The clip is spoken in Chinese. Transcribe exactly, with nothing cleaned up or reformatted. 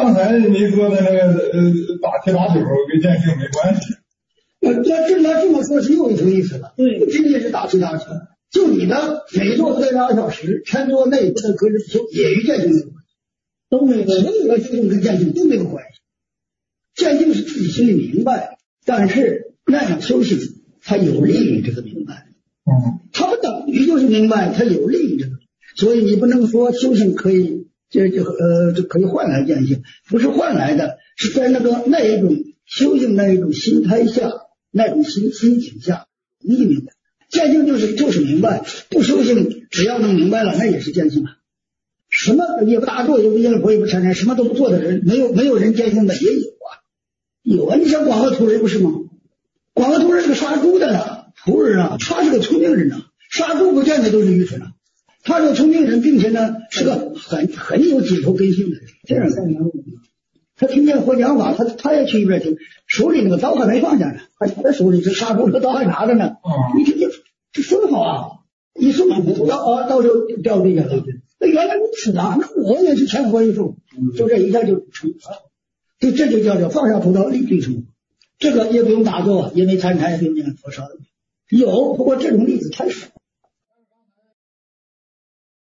刚才你说的那个呃打铁打酒跟见性没关系。 那那这那这么说是又一层意思了，对，不仅仅是打铁打酒，就你的每做四十八小时，晨坐内部的隔日不休，也与见性有关系，都没有所有的修行跟见性都没有关系。见性是自己心里明白，但是那样修行它有利于这个明白， 嗯， 它不等于就是明白，它有利于这个，所以你不能说修行可以这这呃这可以换来见性，不是换来的，是在那个那一种修行那一种心态下，那种心心情下，你明白，见性就是就是明白，不修行只要能明白了，那也是见性啊。什么也不打坐，也不念佛，也不参禅，什么都不做的人，没有没有人见性的也有啊，有啊。你像广河图人不是吗？广河图人是个杀猪的呢，图人啊，他是个聪明人啊，杀猪不见得都是愚蠢啊。他是个聪明人，并且呢是个很很有解脱根性的人。这样的，他听见佛讲法，他他也去一边听，手里那个刀还没放下呢，他他手里这杀猪的刀还拿着呢。一听就这说得好啊，一送刀啊，刀就掉地下了。那原来如此啊，那我也是千佛一术，就这一下就成了，就这就叫做放下屠刀立地成佛。这个也不用打坐，也没参禅，也不用念佛烧的，有，不过这种例子太少。